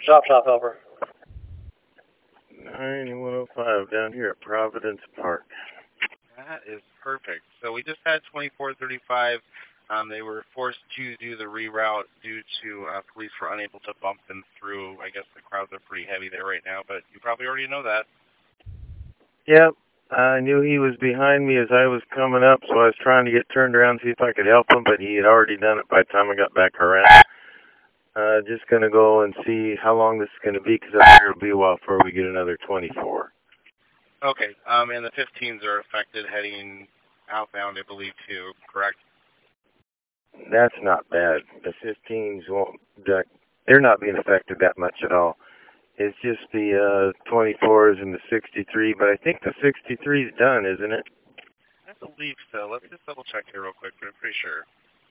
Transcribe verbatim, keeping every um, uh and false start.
Shop, shop helper. nine one oh five down here at Providence Park. That is perfect. So we just had twenty-four thirty-five. Um, they were forced to do the reroute due to uh, police were unable to bump them through. I guess the crowds are pretty heavy there right now, but you probably already know that. Yep, I knew he was behind me as I was coming up, so I was trying to get turned around to see if I could help him, but he had already done it by the time I got back around. Uh, just going to go and see how long this is going to be, because I figure it'll be a while before we get another twenty-four. Okay, um, and the fifteens are affected heading outbound, I believe, too, correct? That's not bad. The fifteens won't, they're not being affected that much at all. It's just the uh, twenty-fours and the sixty-three, but I think the sixty-three is done, isn't it? I believe so. Let's just double check here real quick, but I'm pretty sure.